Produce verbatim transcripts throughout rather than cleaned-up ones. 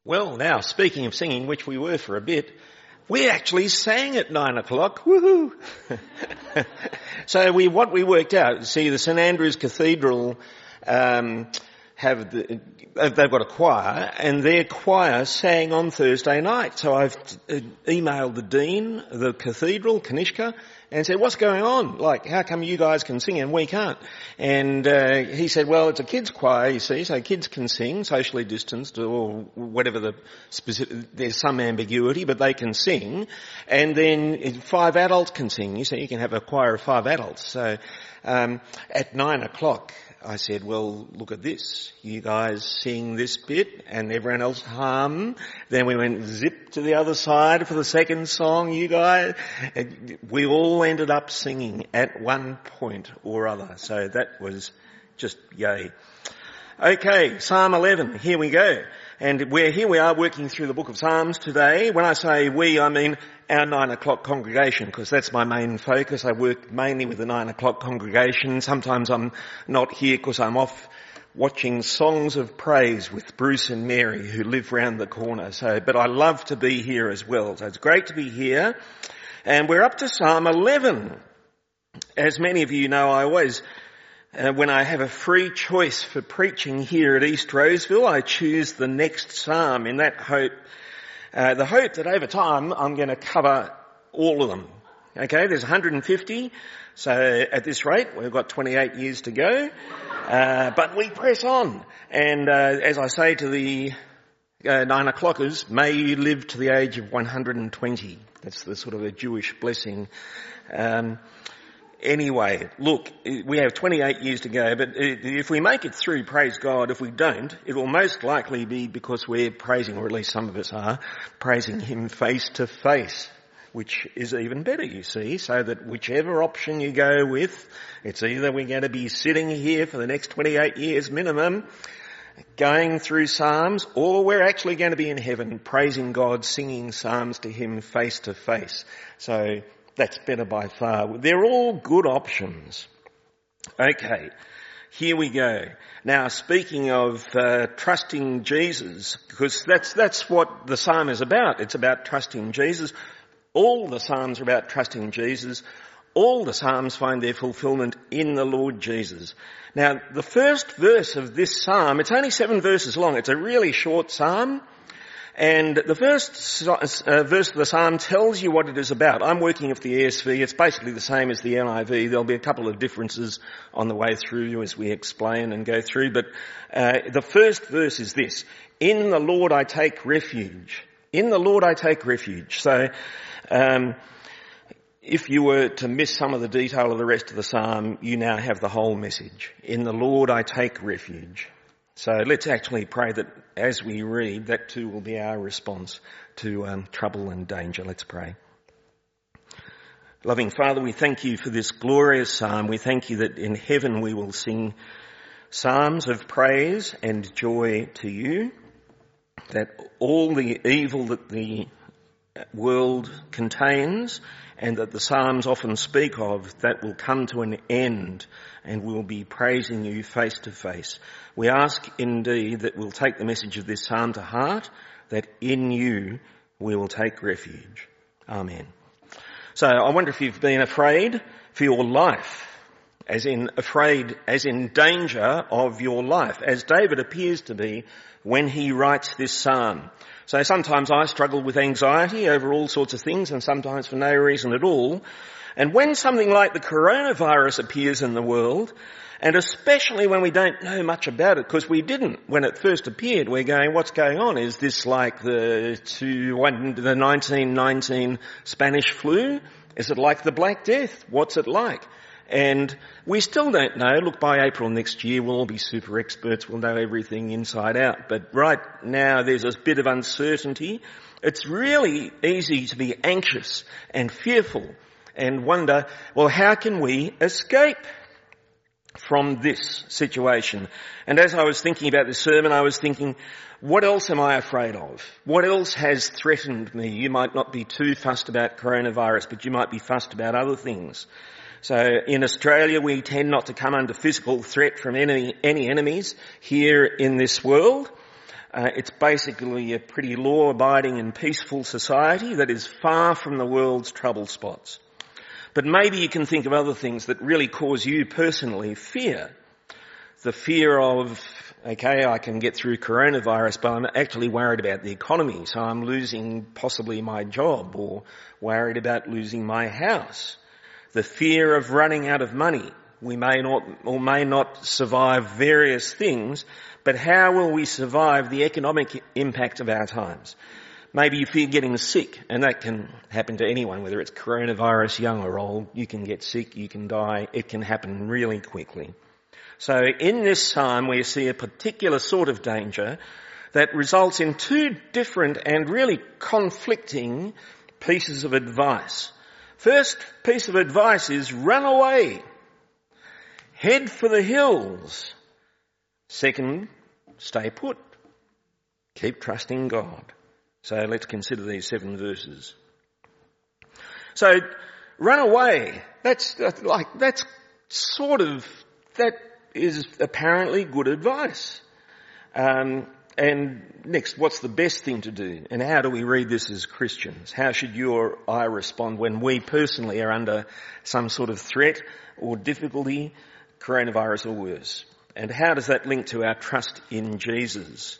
Well, now, speaking of singing, which we were for a bit, we actually sang at nine o'clock. Woohoo! So we, what we worked out, see, the St Andrew's Cathedral, um, have the, they've got a choir, and their choir sang on Thursday night. So I've emailed the dean of the cathedral, Kanishka, and said, what's going on? Like, how come you guys can sing and we can't? And uh, he said, well, it's a kids' choir, you see, so kids can sing, socially distanced, or whatever the specific, there's some ambiguity, but they can sing. And then five adults can sing. You see, you can have a choir of five adults. So um, at nine o'clock, I said, well, look at this. You guys sing this bit and everyone else hum. Then we went zip to the other side for the second song, you guys. We all ended up singing at one point or other. So that was just yay. Okay, Psalm eleven, here we go. And we're here we are working through the book of Psalms today. When I say we, I mean our nine o'clock congregation, because that's my main focus. I work mainly with the nine o'clock congregation. Sometimes I'm not here because I'm off watching Songs of Praise with Bruce and Mary, who live round the corner. So, but I love to be here as well. So it's great to be here. And we're up to Psalm eleven. As many of you know, I always Uh, when I have a free choice for preaching here at East Roseville, I choose the next psalm in that hope, uh, the hope that over time I'm going to cover all of them. Okay, there's one hundred fifty, so at this rate we've got twenty-eight years to go, uh, but we press on. And uh, as I say to the uh, nine o'clockers, may you live to the age of one hundred twenty. That's the sort of a Jewish blessing. Um, Anyway, look, we have twenty-eight years to go, but if we make it through, praise God. If we don't, it will most likely be because we're praising, or at least some of us are, praising Him face to face, which is even better, you see, so that whichever option you go with, it's either we're going to be sitting here for the next twenty-eight years minimum, going through Psalms, or we're actually going to be in heaven praising God, singing Psalms to Him face to face. So that's better by far. They're all good options. Okay, here we go. Now, speaking of uh, trusting Jesus, because that's that's what the psalm is about. It's about trusting Jesus. All the psalms are about trusting Jesus. All the psalms find their fulfillment in the Lord Jesus. Now, the first verse of this psalm, it's only seven verses long. It's a really short psalm. And the first uh, verse of the psalm tells you what it is about. I'm working with the E S V. It's basically the same as the N I V. There'll be a couple of differences on the way through as we explain and go through. But uh, the first verse is this: in the Lord I take refuge. In the Lord I take refuge. So um, if you were to miss some of the detail of the rest of the psalm, you now have the whole message. In the Lord I take refuge. So let's actually pray that as we read, that too will be our response to um, trouble and danger. Let's pray. Loving Father, we thank you for this glorious psalm. We thank you that in heaven we will sing psalms of praise and joy to you, that all the evil that the world contains and that the psalms often speak of, that will come to an end and we'll be praising you face to face. We ask indeed that we'll take the message of this psalm to heart, that in you we will take refuge. Amen. So I wonder if you've been afraid for your life, as in afraid, as in danger of your life, as David appears to be when he writes this psalm. So sometimes I struggle with anxiety over all sorts of things, and sometimes for no reason at all. And when something like the coronavirus appears in the world, and especially when we don't know much about it, because we didn't when it first appeared, we're going, what's going on? Is this like the, to, the nineteen nineteen Spanish flu? Is it like the Black Death? What's it like? And we still don't know. Look, by April next year, we'll all be super experts. We'll know everything inside out. But right now, there's a bit of uncertainty. It's really easy to be anxious and fearful and wonder, well, how can we escape from this situation? And as I was thinking about this sermon, I was thinking, what else am I afraid of? What else has threatened me? You might not be too fussed about coronavirus, but you might be fussed about other things. So in Australia, we tend not to come under physical threat from any, any enemies here in this world. Uh, it's basically a pretty law-abiding and peaceful society that is far from the world's trouble spots. But maybe you can think of other things that really cause you personally fear. The fear of, okay, I can get through coronavirus, but I'm actually worried about the economy, so I'm losing possibly my job, or worried about losing my house. The fear of running out of money. We may not or may not survive various things, but how will we survive the economic impact of our times? Maybe you fear getting sick, and that can happen to anyone, whether it's coronavirus, young or old. You can get sick, you can die, it can happen really quickly. So in this psalm we see a particular sort of danger that results in two different and really conflicting pieces of advice. First piece of advice is run away. Head for the hills. Second, stay put. Keep trusting God. So let's consider these seven verses. So, run away. That's like, that's sort of, that is apparently good advice. Um, and next, what's the best thing to do? And how do we read this as Christians? How should you or I respond when we personally are under some sort of threat or difficulty, coronavirus or worse? And how does that link to our trust in Jesus?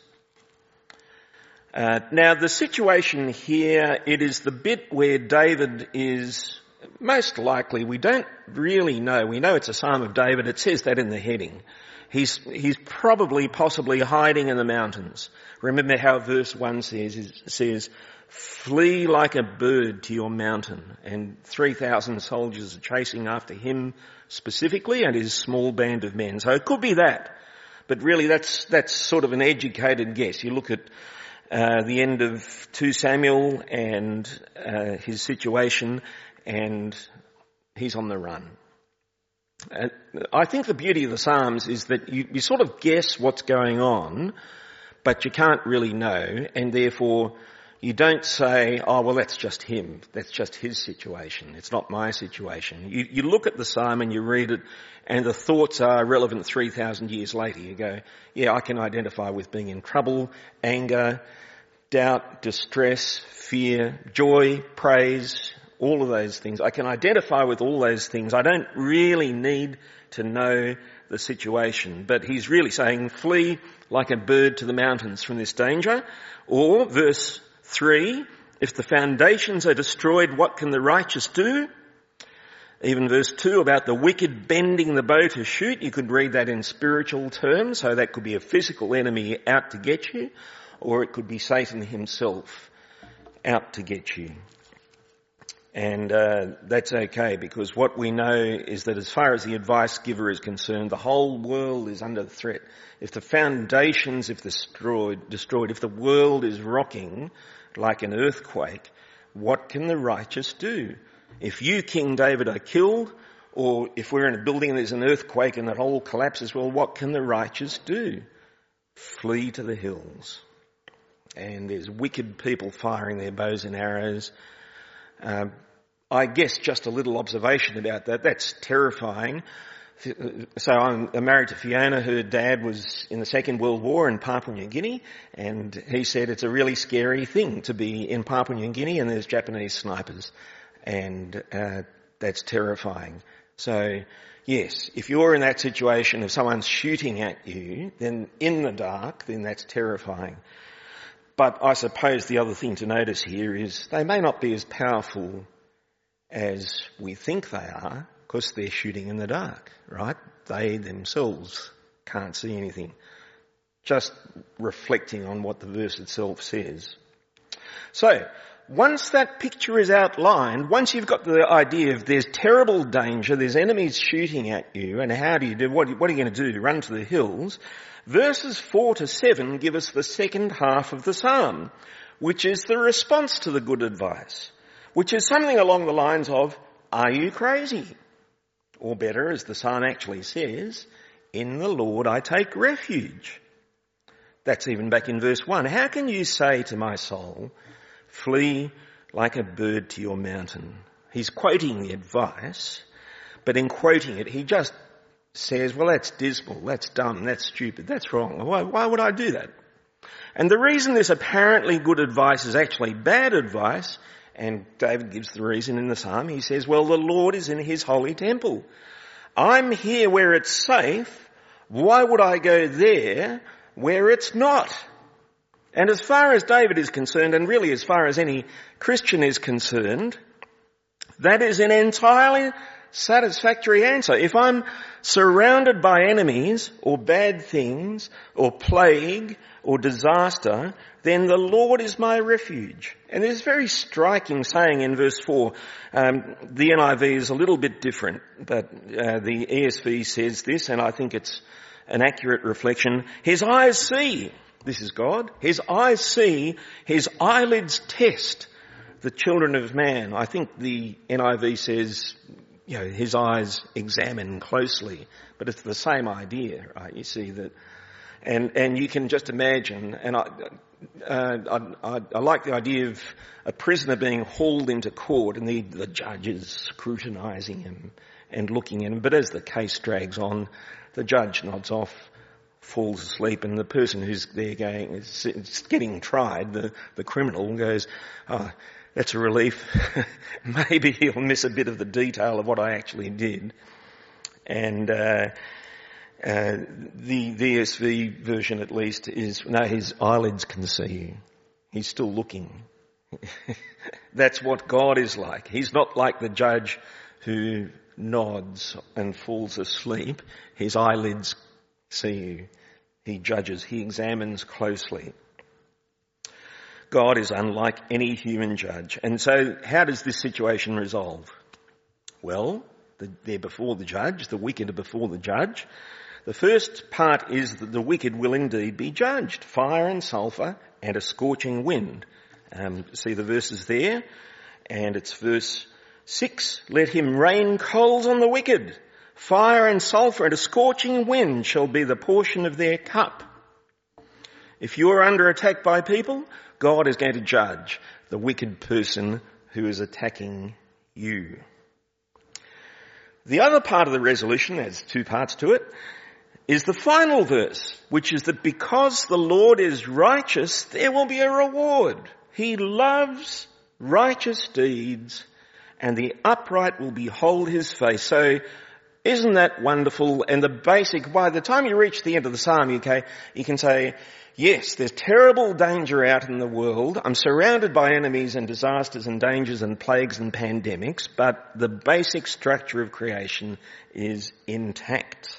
Uh, now, the situation here, it is the bit where David is most likely, we don't really know. We know it's a Psalm of David. It says that in the heading. He's, he's probably, possibly hiding in the mountains. Remember how verse one says, it says, flee like a bird to your mountain. And three thousand soldiers are chasing after him specifically and his small band of men. So it could be that. But really that's, that's sort of an educated guess. You look at Uh, the end of two Samuel and uh, his situation, and he's on the run. Uh, I think the beauty of the Psalms is that you, you sort of guess what's going on, but you can't really know, and therefore you don't say, oh, well, that's just him. That's just his situation. It's not my situation. You, you look at the Psalm and you read it, and the thoughts are relevant three thousand years later. You go, yeah, I can identify with being in trouble, anger, doubt, distress, fear, joy, praise, all of those things. I can identify with all those things. I don't really need to know the situation. But he's really saying, flee like a bird to the mountains from this danger. Or, verse three, if the foundations are destroyed, what can the righteous do? Even verse two about the wicked bending the bow to shoot, you could read that in spiritual terms, so that could be a physical enemy out to get you, or it could be Satan himself out to get you. And uh, that's okay, because what we know is that as far as the advice giver is concerned, the whole world is under threat. If the foundations, if destroyed, destroyed, if the world is rocking like an earthquake, what can the righteous do? If you, King David, are killed, or if we're in a building and there's an earthquake and it all collapses, well, what can the righteous do? Flee to the hills. And there's wicked people firing their bows and arrows. Uh, I guess just a little observation about that. That's terrifying. So I'm married to Fiona. Her dad was in the Second World War in Papua New Guinea, and he said it's a really scary thing to be in Papua New Guinea and there's Japanese snipers. And uh, that's terrifying. So, yes, if you're in that situation, if someone's shooting at you, then in the dark, then that's terrifying. But I suppose the other thing to notice here is they may not be as powerful as we think they are, because they're shooting in the dark, right? They themselves can't see anything. Just reflecting on what the verse itself says. So, once that picture is outlined, once you've got the idea of there's terrible danger, there's enemies shooting at you, and how do you do, what, what are you going to do? Run to the hills. Verses four to seven give us the second half of the psalm, which is the response to the good advice, which is something along the lines of, are you crazy? Or better, as the psalm actually says, in the Lord I take refuge. That's even back in verse one. How can you say to my soul, flee like a bird to your mountain? He's quoting the advice, but in quoting it, he just says, well, that's dismal, that's dumb, that's stupid, that's wrong. Why, why would I do that? And the reason this apparently good advice is actually bad advice, and David gives the reason in the psalm, he says, well, the Lord is in his holy temple. I'm here where it's safe. Why would I go there where it's not? And as far as David is concerned, and really as far as any Christian is concerned, that is an entirely satisfactory answer. If I'm surrounded by enemies or bad things or plague or disaster, then the Lord is my refuge. And there's a very striking saying in verse four. Um, the N I V is a little bit different, but uh, the E S V says this, and I think it's an accurate reflection. His eyes see, this is God, his eyes see, his eyelids test the children of man. I think the N I V says, you know, his eyes examine closely, but it's the same idea, right? You see that, and and you can just imagine. And I, uh, I, I, I like the idea of a prisoner being hauled into court, and the the judge is scrutinising him and looking at him. But as the case drags on, the judge nods off, falls asleep, and the person who's there going is getting tried, the the criminal, goes, "Oh, that's a relief. Maybe he'll miss a bit of the detail of what I actually did." And uh, uh, the, the E S V version, at least, is, no, his eyelids can see you. He's still looking. That's what God is like. He's not like the judge who nods and falls asleep. His eyelids see you. He judges. He examines closely. God is unlike any human judge. And so how does this situation resolve? Well, the, they're before the judge. The wicked are before the judge. The first part is that the wicked will indeed be judged. Fire and sulphur and a scorching wind. Um, see the verses there? And it's verse six. Let him rain coals on the wicked. Fire and sulphur and a scorching wind shall be the portion of their cup. If you're under attack by people, God is going to judge the wicked person who is attacking you. The other part of the resolution, there's two parts to it, is the final verse, which is that because the Lord is righteous, there will be a reward. He loves righteous deeds, and the upright will behold his face. So isn't that wonderful? And the basic, by the time you reach the end of the psalm, you can, you can say, yes, there's terrible danger out in the world. I'm surrounded by enemies and disasters and dangers and plagues and pandemics, but the basic structure of creation is intact.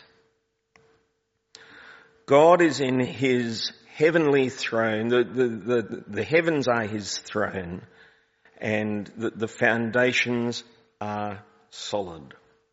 God is in his heavenly throne. The, the, the, the heavens are his throne, and the, the foundations are solid.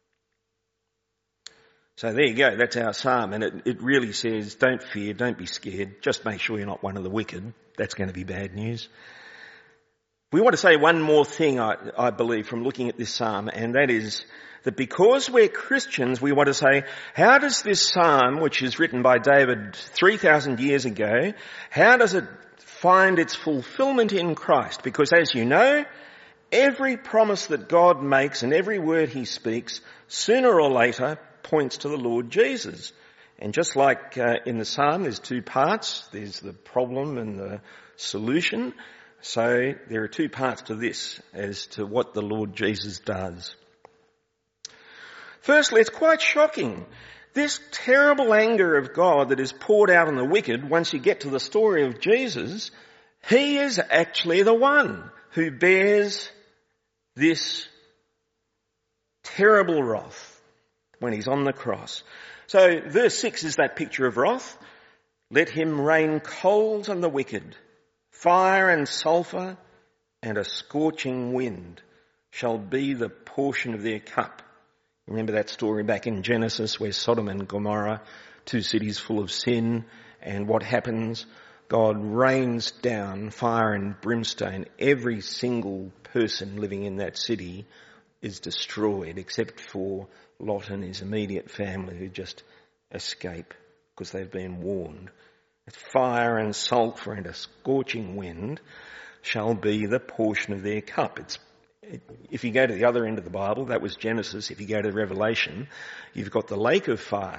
So there you go, that's our psalm, and it, it really says, don't fear, don't be scared, just make sure you're not one of the wicked. That's going to be bad news. We want to say one more thing, I, I believe, from looking at this psalm, and that is that because we're Christians, we want to say, how does this psalm, which is written by David three thousand years ago, how does it find its fulfillment in Christ? Because as you know, every promise that God makes and every word he speaks, sooner or later, points to the Lord Jesus. And just like uh, in the psalm, there's two parts. There's the problem and the solution. So there are two parts to this as to what the Lord Jesus does. Firstly, it's quite shocking. This terrible anger of God that is poured out on the wicked, once you get to the story of Jesus, he is actually the one who bears this terrible wrath when he's on the cross. So verse six is that picture of wrath. Let him rain coals on the wicked, fire and sulphur and a scorching wind shall be the portion of their cup. Remember that story back in Genesis where Sodom and Gomorrah, two cities full of sin, and what happens? God rains down fire and brimstone. Every single person living in that city is destroyed except for Lot and his immediate family who just escape because they've been warned. Fire and sulphur and a scorching wind shall be the portion of their cup. It's If you go to the other end of the Bible, that was Genesis. If you go to Revelation, you've got the lake of fire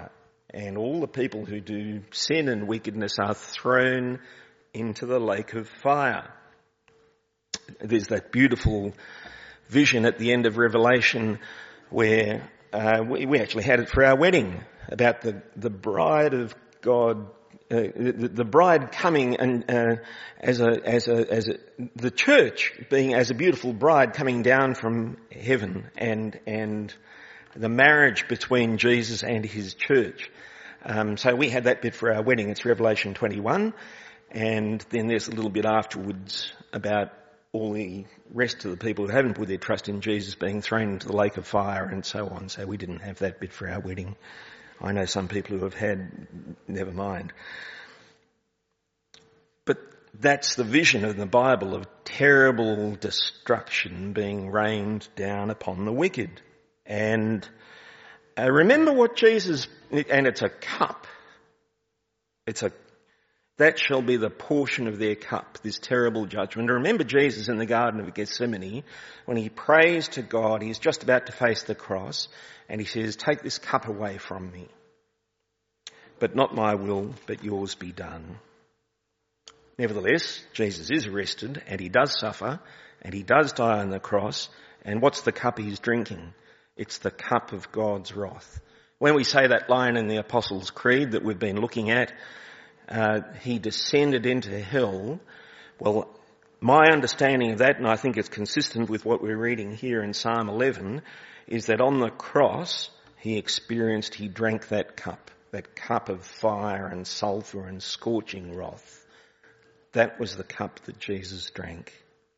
and all the people who do sin and wickedness are thrown into the lake of fire. There's that beautiful vision at the end of Revelation where uh, we, we actually had it for our wedding, about the, the bride of God, uh, the, the bride coming and uh, as a as a as a, the church being as a beautiful bride coming down from heaven, and and the marriage between Jesus and his church. Um, so we had that bit for our wedding. It's Revelation twenty-one, and then there's a little bit afterwards about all the rest of the people who haven't put their trust in Jesus being thrown into the lake of fire and so on. So we didn't have that bit for our wedding. I know some people who have had, never mind. But that's the vision of the Bible, of terrible destruction being rained down upon the wicked. And uh, remember what Jesus, and it's a cup. It's a That shall be the portion of their cup, this terrible judgment. And remember Jesus in the Garden of Gethsemane, when he prays to God, he's just about to face the cross, and he says, take this cup away from me. But not my will, but yours be done. Nevertheless, Jesus is arrested, and he does suffer, and he does die on the cross. And what's the cup he's drinking? It's the cup of God's wrath. When we say that line in the Apostles' Creed that we've been looking at, Uh, he descended into hell. Well, my understanding of that, and I think it's consistent with what we're reading here in Psalm eleven, is that on the cross he experienced, he drank that cup, that cup of fire and sulphur and scorching wrath. That was the cup that Jesus drank.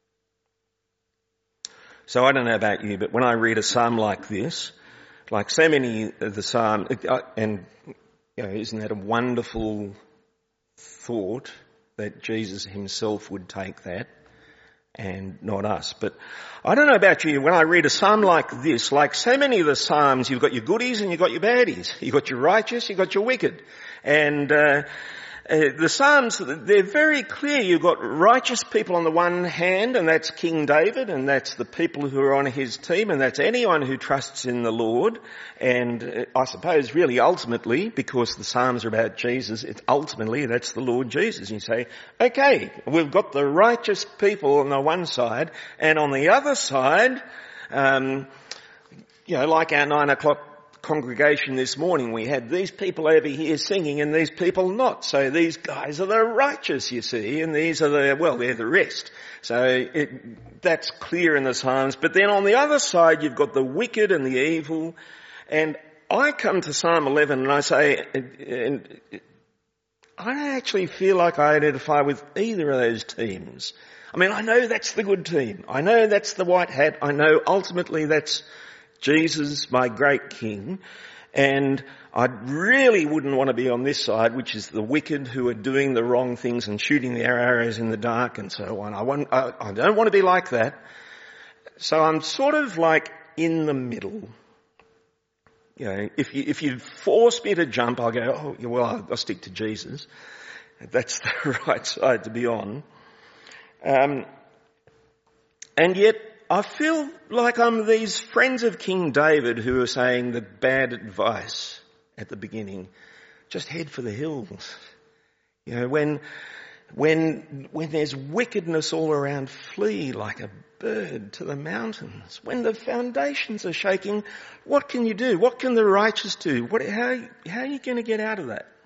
So I don't know about you, but when I read a psalm like this, like so many of the psalms, and you know, isn't that a wonderful thought that Jesus himself would take that and not us. But I don't know about you, when I read a psalm like this, like so many of the psalms, you've got your goodies and you've got your baddies. You've got your righteous, you've got your wicked. And uh, uh, the psalms, they're very clear. You've got righteous people on the one hand, and that's King David, and that's the people who are on his team, and that's anyone who trusts in the Lord. And uh, I suppose really ultimately, because the psalms are about Jesus, it's ultimately that's the Lord Jesus. And you say, okay, we've got the righteous people on the one side, and on the other side, um, you know, like our nine o'clock congregation this morning, we had these people over here singing and these people not. So these guys are the righteous, you see, and these are the, well, they're the rest. So it, that's clear in the Psalms. But then on the other side, you've got the wicked and the evil. And I come to Psalm eleven and I say, and I don't actually feel like I identify with either of those teams. I mean, I know that's the good team. I know that's the white hat. I know ultimately that's Jesus, my great King, and I really wouldn't want to be on this side, which is the wicked who are doing the wrong things and shooting their arrows in the dark and so on. I, want, I, I don't want to be like that. So I'm sort of like in the middle. You know, if you, if you force me to jump, I'll go, oh, well, I'll, I'll stick to Jesus. That's the right side to be on. Um, and yet, I feel like I'm these friends of King David who are saying the bad advice at the beginning. Just head for the hills. You know, when, when, when there's wickedness all around, flee like a bird to the mountains. When the foundations are shaking, what can you do? What can the righteous do? What, how, how are you going to get out of that?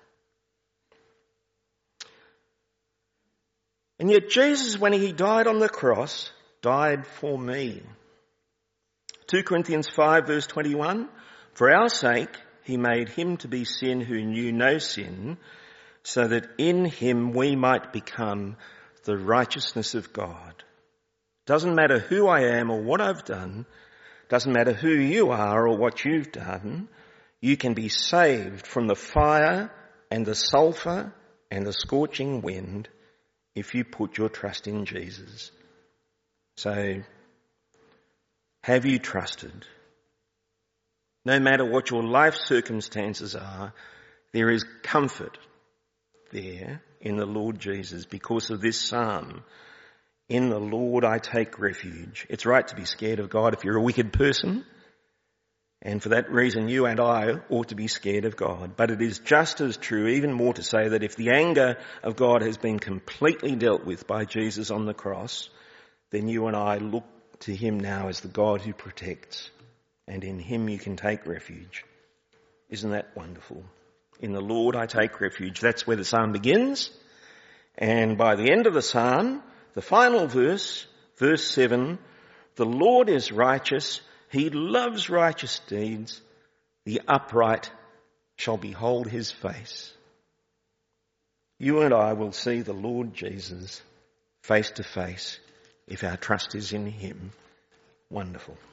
And yet Jesus, when he died on the cross, died for me. Second Corinthians five verse twenty-one, for our sake he made him to be sin who knew no sin, so that in him we might become the righteousness of God. Doesn't matter who I am or what I've done, doesn't matter who you are or what you've done, you can be saved from the fire and the sulphur and the scorching wind if you put your trust in Jesus. So, have you trusted? No matter what your life circumstances are, there is comfort there in the Lord Jesus because of this psalm. In the Lord I take refuge. It's right to be scared of God if you're a wicked person. And for that reason, you and I ought to be scared of God. But it is just as true, even more to say, that if the anger of God has been completely dealt with by Jesus on the cross, then you and I look to him now as the God who protects. And in him you can take refuge. Isn't that wonderful? In the Lord I take refuge. That's where the psalm begins. And by the end of the psalm, the final verse, verse seven, the Lord is righteous. He loves righteous deeds. The upright shall behold his face. You and I will see the Lord Jesus face to face if our trust is in him. Wonderful.